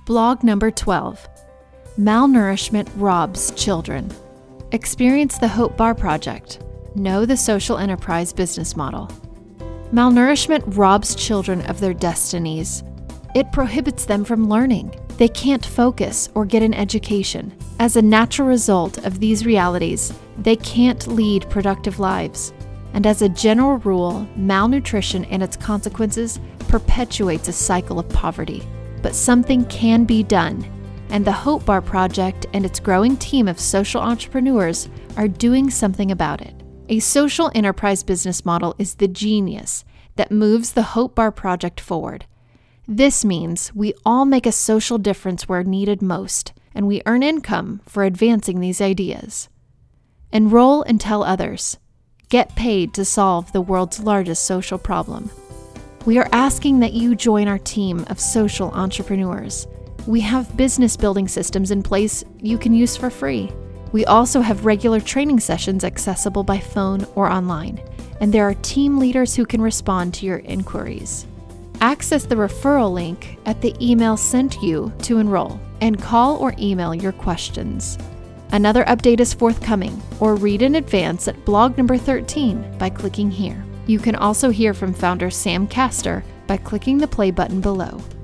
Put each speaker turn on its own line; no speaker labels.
Blog number 12. Malnourishment robs children. Experience the Hope Bar Project. Know the social enterprise business model. Malnourishment robs children of their destinies. It prohibits them from learning. They can't focus or get an education. As a natural result of these realities, they can't lead productive lives. And as a general rule, malnutrition and its consequences perpetuates a cycle of poverty. But something can be done, and the Hope Bar Project and its growing team of social entrepreneurs are doing something about it. A social enterprise business model is the genius that moves the Hope Bar Project forward. This means we all make a social difference where needed most, and we earn income for advancing these ideas. Enroll and tell others. Get paid to solve the world's largest social problem. We are asking that you join our team of social entrepreneurs. We have business building systems in place you can use for free. We also have regular training sessions accessible by phone or online, and there are team leaders who can respond to your inquiries. Access the referral link at the email sent you to enroll, and call or email your questions. Another update is forthcoming, or read in advance at blog number 13 by clicking here. You can also hear from founder Sam Castor by clicking the play button below.